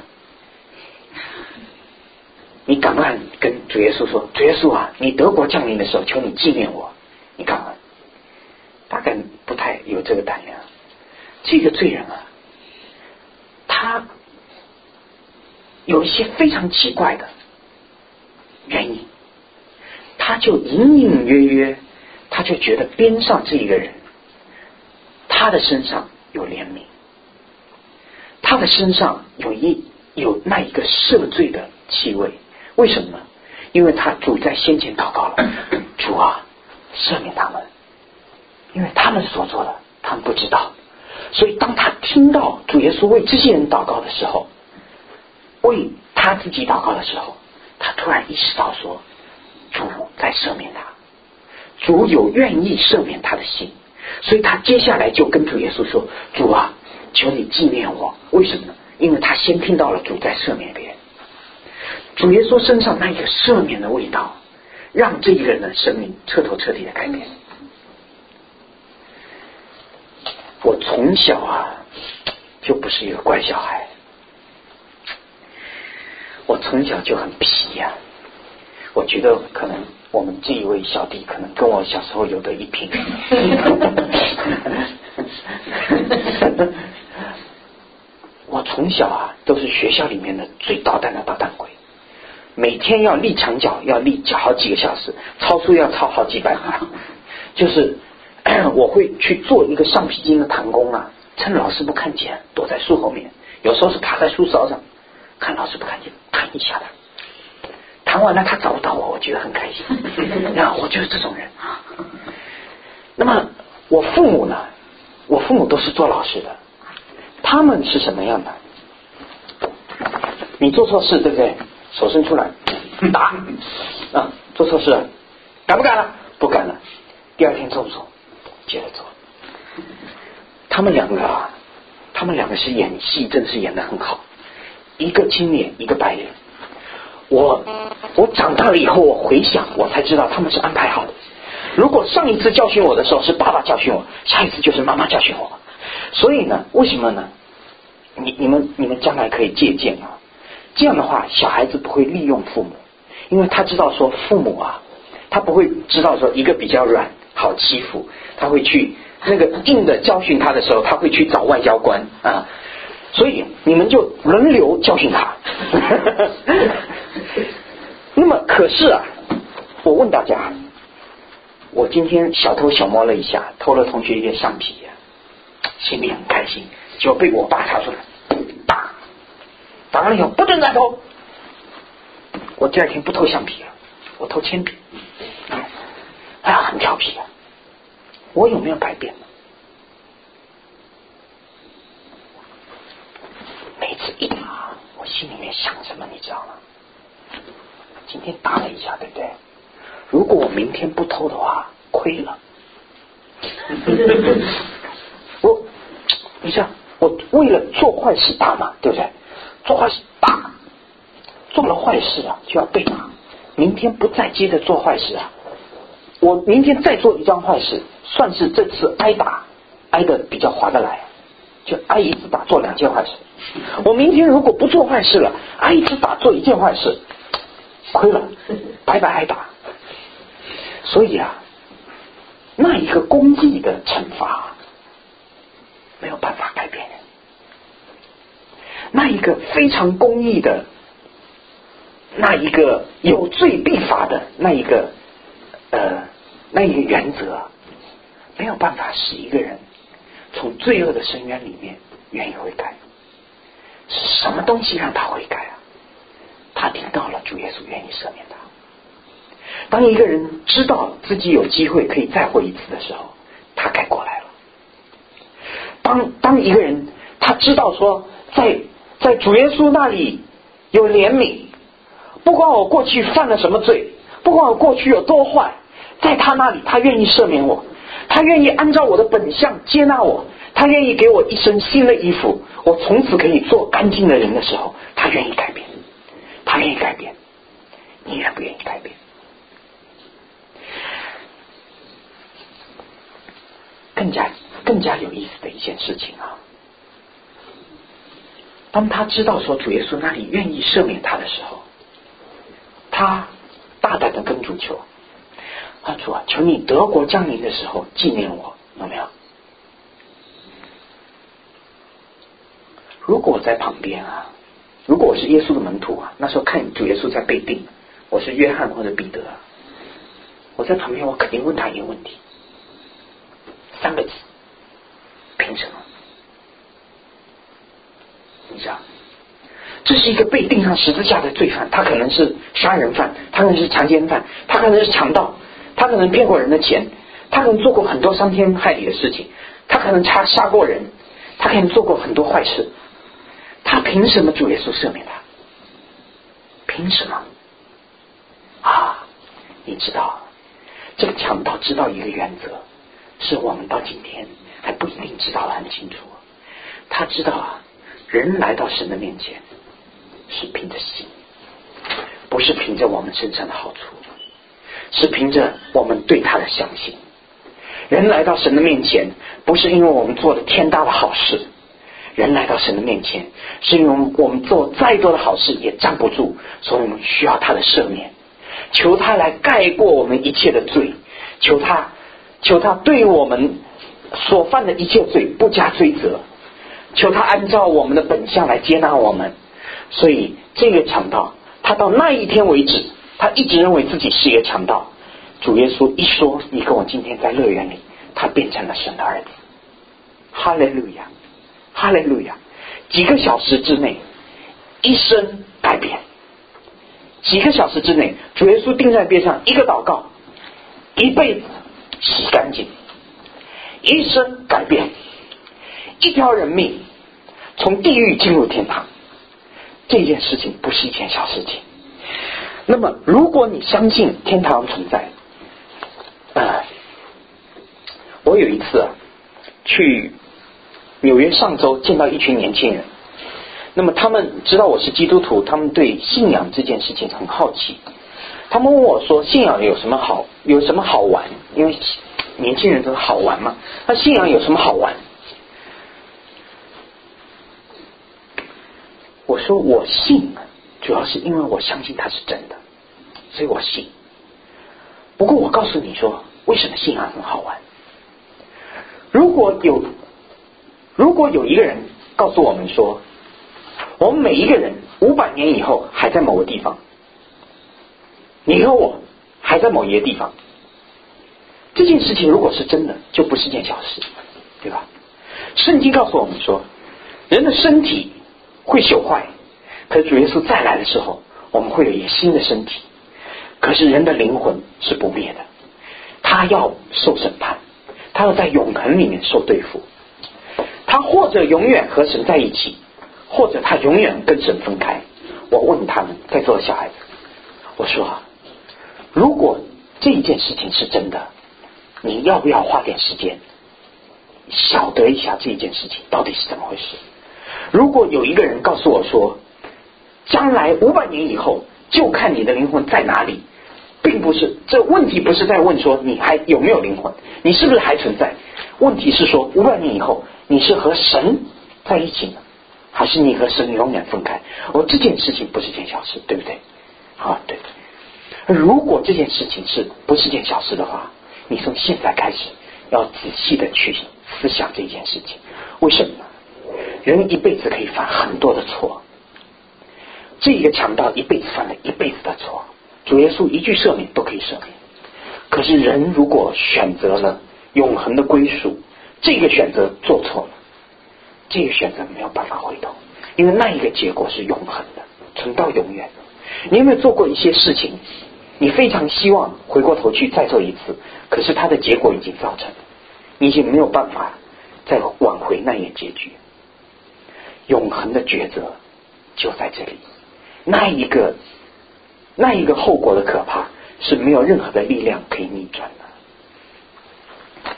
你赶快跟主耶稣说，主耶稣啊，你德国降临的时候求你纪念我。你赶快，大概不太有这个胆量。这个罪人啊，他有一些非常奇怪的原因，他就隐隐约约他就觉得边上这一个人他的身上有怜悯，他的身上有那一个赦罪的气味。为什么呢？因为他主在先前祷告了，主啊赦免他们，因为他们所做的他们不知道。所以当他听到主耶稣为这些人祷告的时候，为他自己祷告的时候，他突然意识到说主在赦免他，主有愿意赦免他的心。所以他接下来就跟主耶稣说，主啊求你纪念我。为什么呢？因为他先听到了主在赦免别人。主耶稣身上那一个赦免的味道，让这一个人的生命彻头彻底的改变。我从小啊就不是一个乖小孩，我从小就很皮呀。我觉得可能我们这一位小弟可能跟我小时候有得一拼。我从小啊都是学校里面的最捣蛋的捣蛋鬼，每天要立墙角，要立好几个小时，抄书要抄好几百行。就是我会去做一个橡皮筋的弹弓啊，趁老师不看见，躲在树后面，有时候是爬在树梢上，看老师不看见，弹一下的， 谈完了他找不到我觉得很开心。那我就是这种人。那么我父母呢？我父母都是做老师的，他们是什么样的？你做错事对不对？手伸出来打啊！做错事了，敢不敢了？不敢了。第二天做不做？接着做。他们两个是演戏，真是演得很好。一个青年，一个白人。我长大了以后，我回想，我才知道他们是安排好的。如果上一次教训我的时候是爸爸教训我，下一次就是妈妈教训我。所以呢，为什么呢？你们将来可以借鉴啊。这样的话，小孩子不会利用父母，因为他知道说父母啊，他不会知道说一个比较软好欺负，他会去那个硬的教训他的时候，他会去找外交官啊。所以你们就轮流教训他。那么可是啊，我问大家，我今天小偷小摸了一下，偷了同学一件橡皮心里很开心，结果被我爸查出来，打完了以后不准再偷。我第二天不偷橡皮了，我偷铅笔。哎呀，很调皮啊。我有没有改变呢？每次一打，我心里面想什么你知道吗？今天打了一下对不对？如果我明天不偷的话，亏了。你想，我为了做坏事打嘛，对不对？做坏事打，做了坏事啊就要被打。明天不再接着做坏事啊，我明天再做一桩坏事，算是这次挨打挨得比较划得来，就挨一次打做两件坏事。我明天如果不做坏事了，挨一次打做一件坏事，亏了，白白挨打。所以啊，那一个公义的惩罚没有办法改变人，那一个非常公义的，那一个有罪必罚的那一个原则，没有办法使一个人从罪恶的深渊里面愿意悔改。是什么东西让他悔改啊？他听到了主耶稣愿意赦免他。当一个人知道自己有机会可以再活一次的时候，他改过来了。当一个人他知道说在主耶稣那里有怜悯，不管我过去犯了什么罪，不管我过去有多坏，在他那里他愿意赦免我，他愿意按照我的本相接纳我，他愿意给我一身新的衣服，我从此可以做干净的人的时候，他愿意改变。他愿意改变，你愿不愿意改变？更加有意思的一件事情啊，当他知道说主耶稣那里愿意赦免他的时候，他大胆的跟主求，主啊，求你德国降临的时候纪念我，有没有？如果我在旁边啊，如果我是耶稣的门徒啊，那时候看主耶稣在被定，我是约翰或者彼得，我在旁边，我肯定问他一个问题，3个字：凭什么？你知道，这是一个被钉上十字架的罪犯，他可能是杀人犯，他可能是强奸犯，他可能是强盗，他可能骗过人的钱，他可能做过很多伤天害理的事情，他可能杀过人，他可能做过很多坏事。他凭什么主耶稣赦免他？凭什么啊？你知道，这个强盗知道一个原则，是我们到今天还不一定知道得很清楚。他知道啊，人来到神的面前是凭着信，不是凭着我们身上的好处，是凭着我们对他的相信。人来到神的面前，不是因为我们做了天大的好事，人来到神的面前，是因为我们做再多的好事也站不住，所以我们需要他的赦免，求他来盖过我们一切的罪，求他对我们所犯的一切罪不加追责，求他按照我们的本相来接纳我们。所以这个强盗，他到那一天为止，他一直认为自己是一个强盗。主耶稣一说你跟我今天在乐园里，他变成了神的儿子。哈利路亚，哈利路亚！几个小时之内，一生改变， 几个小时之内，主耶稣钉在边上，一个祷告，一辈子洗干净，一生改变，一条人命从地狱进入天堂。这件事情不是一件小事情。那么如果你相信天堂存在，我有一次去纽约上州见到一群年轻人，那么他们知道我是基督徒，他们对信仰这件事情很好奇，他们问我说信仰有什么好玩，因为年轻人都好玩嘛，那信仰有什么好玩？我说我信主要是因为我相信它是真的，所以我信。不过我告诉你说为什么信仰很好玩。如果有一个人告诉我们说我们每一个人500年以后还在某个地方，你和我还在某一个地方，这件事情如果是真的就不是件小事，对吧？圣经告诉我们说人的身体会朽坏，可是主耶稣再来的时候我们会有一个新的身体，可是人的灵魂是不灭的，他要受审判，他要在永恒里面受对付，他或者永远和神在一起，或者他永远跟神分开。我问他们在座的小孩子，我说如果这一件事情是真的，你要不要花点时间晓得一下这一件事情到底是怎么回事？如果有一个人告诉我说将来500年以后就看你的灵魂在哪里，并不是，这问题不是在问说你还有没有灵魂，你是不是还存在，问题是说500年以后你是和神在一起呢，还是你和神永远分开？这件事情不是件小事，对不对？对。如果这件事情不是件小事的话，你从现在开始要仔细的去思想这件事情。为什么呢？人一辈子可以犯很多的错，这个强盗一辈子犯了一辈子的错，主耶稣一句赦免都可以赦免。可是人如果选择了永恒的归属，这个选择做错了，这个选择没有办法回头，因为那一个结果是永恒的，存到永远。你有没有做过一些事情，你非常希望回过头去再做一次，可是它的结果已经造成了，你已经没有办法再挽回那一个结局。永恒的抉择就在这里，那一个后果的可怕是没有任何的力量可以逆转的。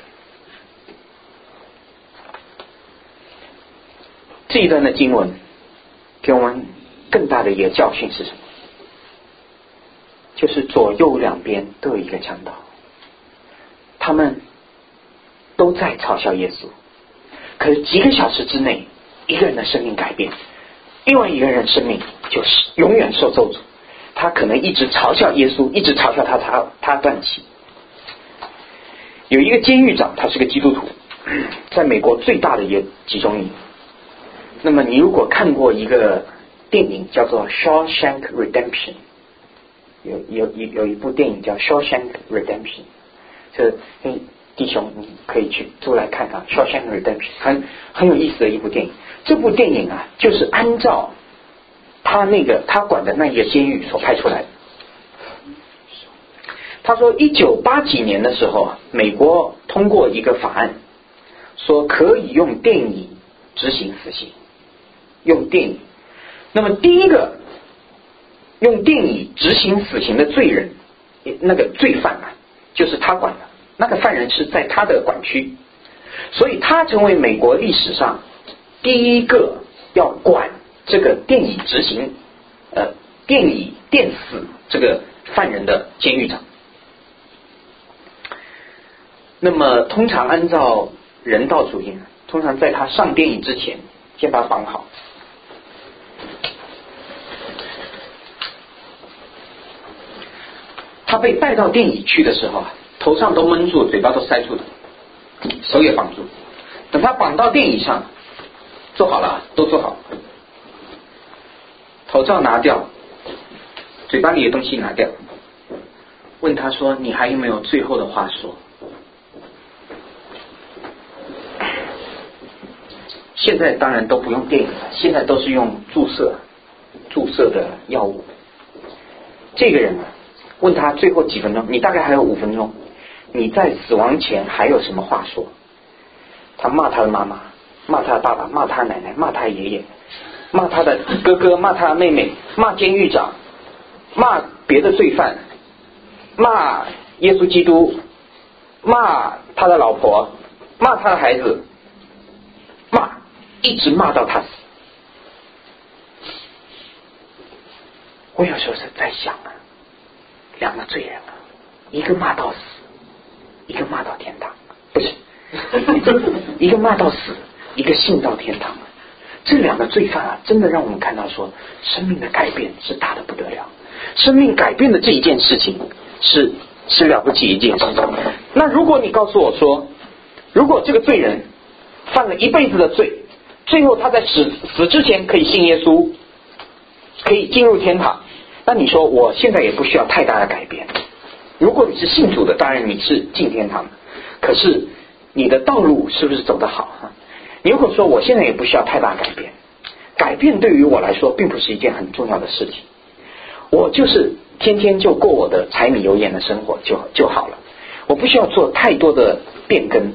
这一段的经文给我们更大的一个教训是什么？就是左右两边都有一个强盗，他们都在嘲笑耶稣，可是几个小时之内一个人的生命改变，另外一个人生命就是永远受咒诅。他可能一直嘲笑耶稣，一直嘲笑他断气。有一个监狱长，他是个基督徒，在美国最大的一个集中营。那么你如果看过一个电影叫做 Shawshank Redemption， 有一部电影叫 Shawshank Redemption， 这弟兄你可以去出来看看 Shawshank Redemption， 很有意思的一部电影。这部电影就是按照他管的那一个监狱所拍出来的。他说1980几年的时候，美国通过一个法案，说可以用电椅执行死刑，用电椅。那么第一个用电椅执行死刑的罪人，那个罪犯就是他管的，那个犯人是在他的管区，所以他成为美国历史上第一个要管这个电椅执行电死这个犯人的监狱长。那么通常按照人道主义，通常在他上电椅之前先把他绑好，他被带到电椅去的时候头上都闷住，嘴巴都塞住的，手也绑住。等他绑到电椅上，做好了，都做好，口罩拿掉，嘴巴里的东西拿掉，问他说你还有没有最后的话说？现在当然都不用电影了，现在都是用注射的药物。 这个人问他最后几分钟，你大概还有5分钟，你在死亡前还有什么话说？他骂他的妈妈，骂他的爸爸，骂他的奶奶，骂他的爷爷，骂他的哥哥，骂他的妹妹，骂监狱长，骂别的罪犯，骂耶稣基督，骂他的老婆，骂他的孩子，骂，一直骂到他死。我有时候是在想啊，两个罪人啊，一个骂到死，一个骂到天堂，不是一个骂到死，一个信到天堂。这两个罪犯啊，真的让我们看到说，生命的改变是大的不得了。生命改变的这一件事情是了不起一件事情。那如果你告诉我说，如果这个罪人犯了一辈子的罪，最后他在死之前可以信耶稣，可以进入天堂，那你说我现在也不需要太大的改变。如果你是信主的，当然你是进天堂的，可是你的道路是不是走得好啊？你如果说我现在也不需要太大改变，改变对于我来说并不是一件很重要的事情，我就是天天就过我的柴米油盐的生活就好了，我不需要做太多的变更。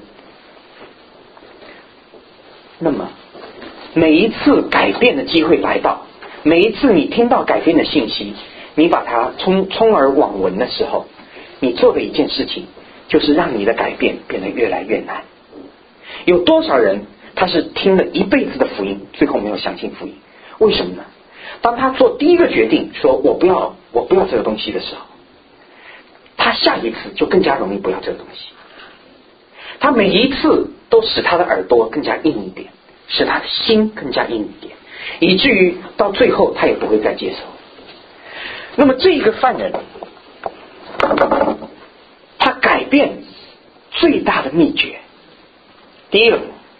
那么每一次改变的机会来到，每一次你听到改变的信息，你把它充耳网闻的时候，你做的一件事情就是让你的改变变得越来越难。有多少人他是听了一辈子的福音，最后没有相信福音？为什么呢？当他做第一个决定说我不要这个东西的时候，他下一次就更加容易不要这个东西。他每一次都使他的耳朵更加硬一点，使他的心更加硬一点，以至于到最后他也不会再接受。那么这一个犯人，他改变最大的秘诀，第一个，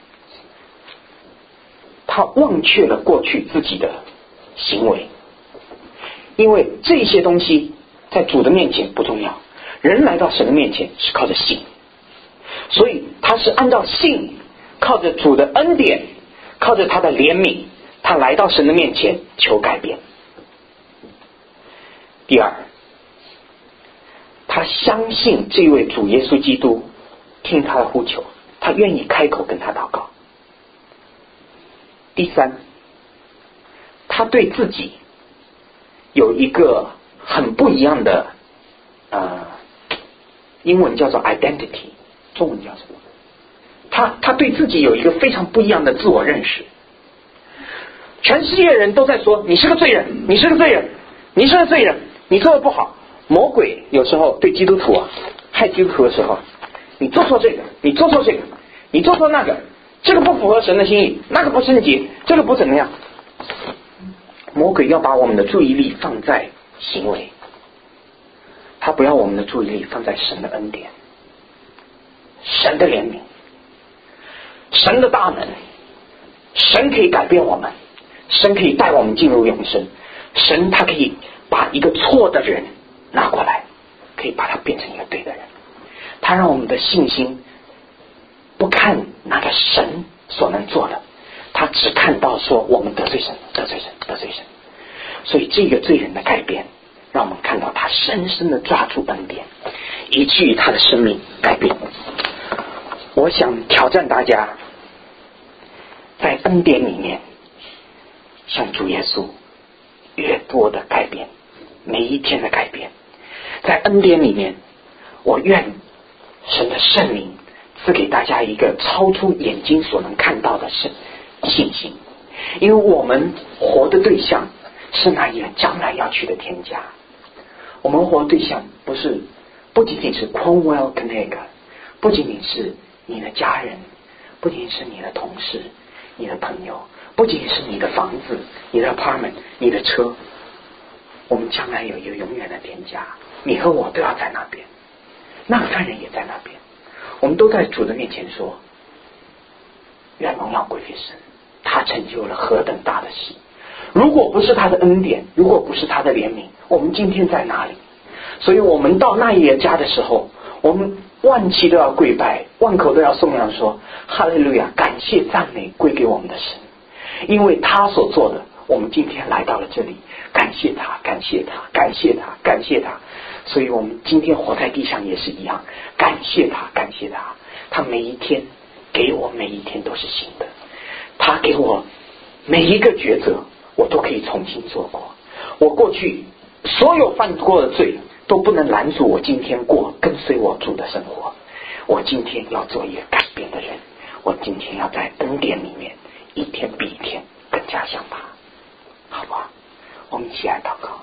他忘却了过去自己的行为，因为这些东西在主的面前不重要，人来到神的面前是靠着信，所以他是按照信，靠着主的恩典，靠着他的怜悯，他来到神的面前求改变。第二，他相信这位主耶稣基督听他的呼求，他愿意开口跟他祷告。第三，他对自己有一个很不一样的英文叫做 identity， 中文叫什么？他对自己有一个非常不一样的自我认识。全世界人都在说你是个罪人，你是个罪人，你是个罪人，你做的不好。魔鬼有时候对基督徒害基督徒的时候，你做错这个，你做错这个，你做错那个，这个不符合神的心意，那个不圣洁，这个不怎么样。魔鬼要把我们的注意力放在行为，他不要我们的注意力放在神的恩典，神的怜悯，神的大能，神可以改变我们，神可以带我们进入永生，神他可以把一个错的人拿过来，可以把他变成一个对的人。他让我们的信心不看那个神所能做的，他只看到说我们得罪神，得罪神，得罪神。所以这个罪人的改变，让我们看到他深深的抓住恩典，以至于他的生命改变。我想挑战大家，在恩典里面像主耶稣越多的改变，每一天的改变。在恩典里面，我愿神的圣灵赐给大家一个超出眼睛所能看到的信心，因为我们活的对象是那一个将来要去的天家。我们活的对象不仅仅是 Cornwall Connecticut， 不仅仅是你的家人，不仅仅是你的同事，你的朋友，不仅仅是你的房子，你的 apartment， 你的车。我们将来有一个永远的天家，你和我都要在那边，那个犯人也在那边。我们都在主的面前说，愿荣耀归于神，他成就了何等大的事。如果不是他的恩典，如果不是他的怜悯，我们今天在哪里？所以我们到那一个家的时候，我们万期都要跪拜，万口都要颂扬说哈利路亚，感谢赞美归给我们的神，因为他所做的我们今天来到了这里，感谢他，感谢他，感谢他，感谢他。所以我们今天活在地上也是一样，感谢他，感谢他。他每一天给我，每一天都是新的。他给我每一个抉择，我都可以重新做过。我过去所有犯过的罪都不能拦阻我今天过跟随我主的生活。我今天要做一个改变的人，我今天要在恩典里面一天比一天更加像他，好不好？我们一起来祷告。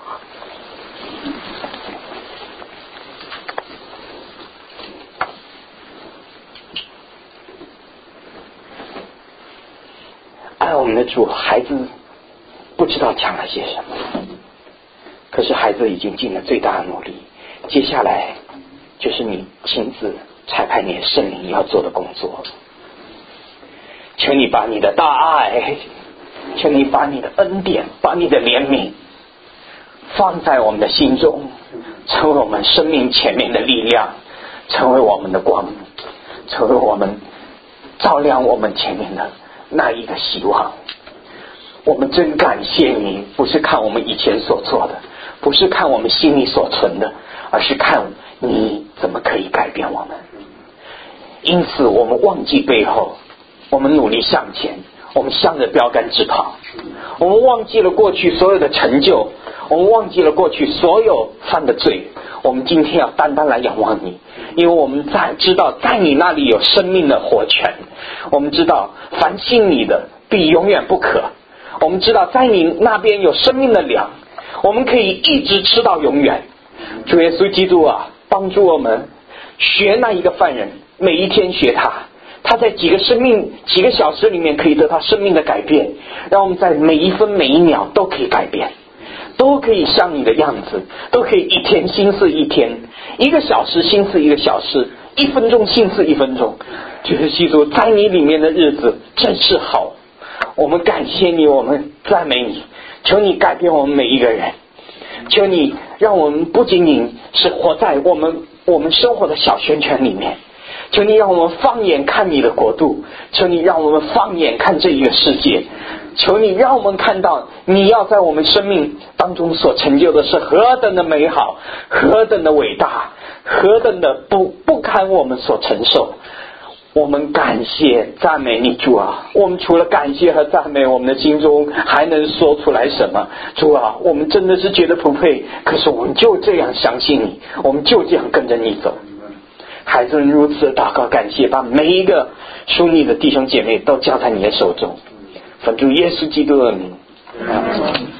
爱我们的主，孩子不知道讲了些什么，可是孩子已经尽了最大的努力。接下来就是你亲自差派你的圣灵要做的工作。求你把你的大爱，求你把你的恩典，把你的怜悯放在我们的心中，成为我们生命前面的力量，成为我们的光，成为我们照亮我们前面的那一个希望。我们真感谢你，不是看我们以前所做的，不是看我们心里所存的，而是看你怎么可以改变我们。因此我们忘记背后，我们努力向前，我们向着标杆直跑。我们忘记了过去所有的成就，我们忘记了过去所有犯的罪。我们今天要单单来仰望你，因为我们知道在你那里有生命的活泉。我们知道凡信你的必永远不渴。我们知道在你那边有生命的粮，我们可以一直吃到永远。主耶稣基督啊，帮助我们学那一个犯人，每一天学他在几个小时里面可以得到生命的改变，让我们在每一分每一秒都可以改变，都可以像你的样子，都可以一天心思一天，一个小时心思一个小时，一分钟心思一分钟。主耶稣基督，在你里面的日子真是好。我们感谢你，我们赞美你，求你改变我们每一个人，求你让我们不仅仅是活在我们生活的小圈圈里面，求你让我们放眼看你的国度，求你让我们放眼看这一个世界，求你让我们看到你要在我们生命当中所成就的是何等的美好，何等的伟大，何等的不堪我们所承受。我们感谢赞美你主啊，我们除了感谢和赞美，我们的心中还能说出来什么？主啊，我们真的是觉得不配，可是我们就这样相信你，我们就这样跟着你走。孩子们如此的祷告感谢，把每一个属你的弟兄姐妹都交在你的手中，奉主耶稣基督的名。